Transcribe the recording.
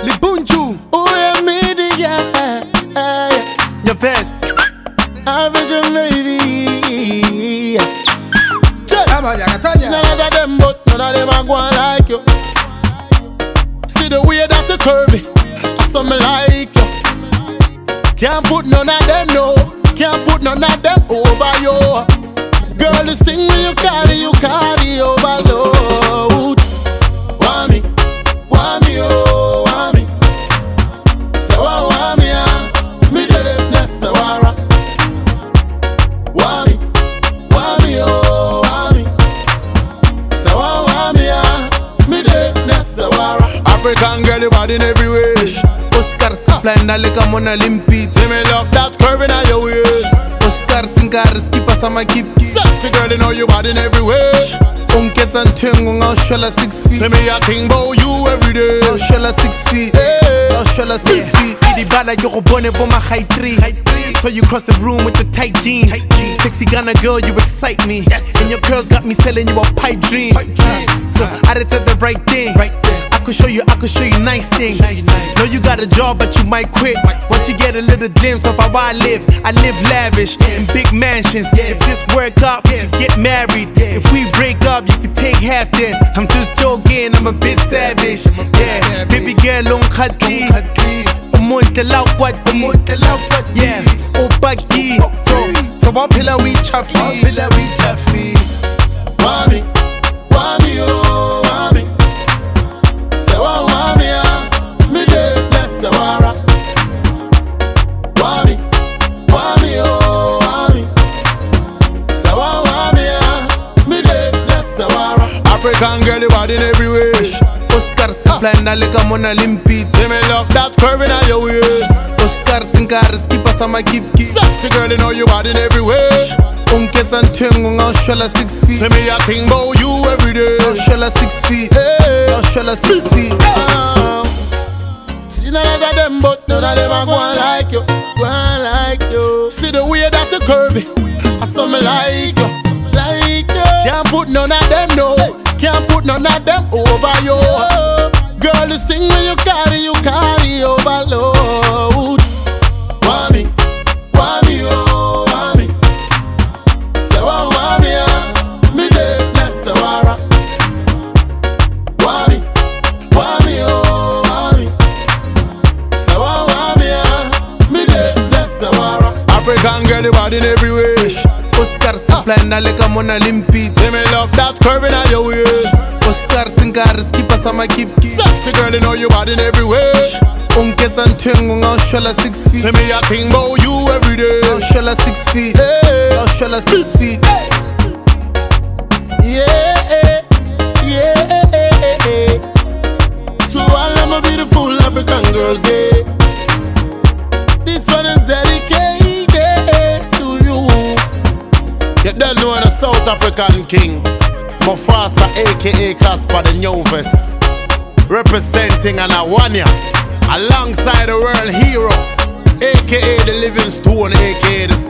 the Bunju. Oh, yeah, me, the yeah. Your best. African lady. Tanya. None of them, but none of them are going like you. See the way that you curvy, something like you. Can't put none of them, no. Can't put none of them over you. Girl, this thing when you carry overload. Want me, oh, want me. So I want me, me de Nesawara. Want me, oh, want me. So I want me de Nesawara. African girl, you bad in every way. Oscar Saplan, like I'm on Olympics. See me lock that curve in your waist. Oscar Singaris, keep us on my keep. Sexy girl, you know you bad in every way. Unkets and Tungung, I'll shell 6 feet. See me a king about you every day. I'll shell 6 feet. I'll shell 6 feet. Idi bad like you're born for my high 3. So you cross the room with your tight jeans. Sexy Ghana girl, you excite me. And your girls got me selling you a pipe dream. So I did the right thing. I could show you nice things. Know you got a job, but you might quit. Once you get a little glimpse of how I live lavish in big mansions. If this work out, get married. If we break up, you can take half then. I'm just joking, I'm a bit savage. Yeah, baby girl, on khati. Umuntu lawat, yeah. Opaki, so I'm pillar we chaffy. Want me, oh, want me. So I want me de Nesawara. Want me, oh, want me. So I want me de Nesawara. African girl, you bad in every way. Oscar Saplan, like I'm on Olympics. See me lock that curve in your waist. Oscar Singaris, keep us on my keep. Sexy girl, you know you bad in every way. Unkets and Tungung, I'll shell 6 feet. See me a king about you every day. I'll shell 6 feet. I'll shell 6 feet. See none of them, but none of them are going like you. See the way that you curvy, something like you. Can't put none of them, no. Can't put none of them over you. Girl, this thing when you carry overload. Want me, oh, want me. So I want me de Nesawara. Want me, oh, want me. So I want me de Nesawara. African girl, you bad in every way. Oscar Saplan, like I'm on Olympics. See me lock that curve in your waist. Oscar Singaris, keep us on my keep. Sexy girl, you know you bad in every way. Unkets and Tungung, I'll shell 6 feet. See me a king about you every day. I'll shell 6 feet. I'll shell 6 feet. Yeah. To all of my beautiful African girls, yeah. This one is dedicated to you. You don't know the South African king, Mufasa, aka Casper the Novice, representing an Awanya, alongside the world hero, aka the Living Stone, aka the